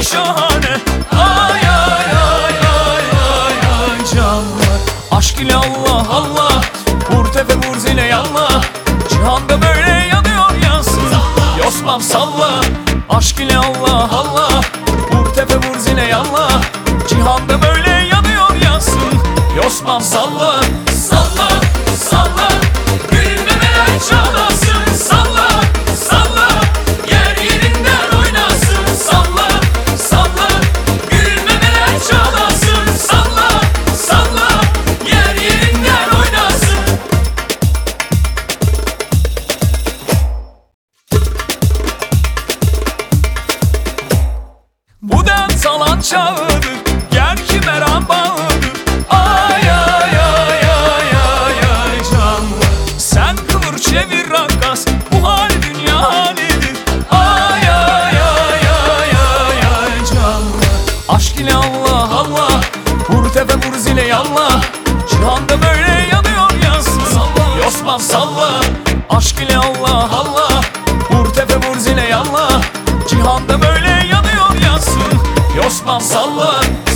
şahane. Ay ay ay ay ay ay canlar. Aşk ile Allah Allah, vur tepe vur zile yallah. Cihanda böyle yanıyor yansın, Yosmam salla. Aşk ile Allah Allah, vur tepe vur zile yallah. Cihanda böyle yanıyor yansın, Yosmam salla. Salla salla, gülmemeler çalasın. Salla salla, yer yerinden oynasın. Salla salla, gülmemeler çalasın. Salla salla, yer yerinden oynasın. Bu dans alan çağıdır, gel ki meram bağıdır. Ay ay ay ay ay ay canlar. Sen kıvır çevir rakkas, bu hal dünya halidir. Ay ay ay ay ay ay canlar. Aşk ile Allah Allah, vur tepe vur zile yallah. Cihanda böyle yanıyor yansın, Yosmam salla. Aşk ile Allah Allah, vur tepe vur zile yallah. Cihanda böyle yanıyor yansın, Yosmam salla.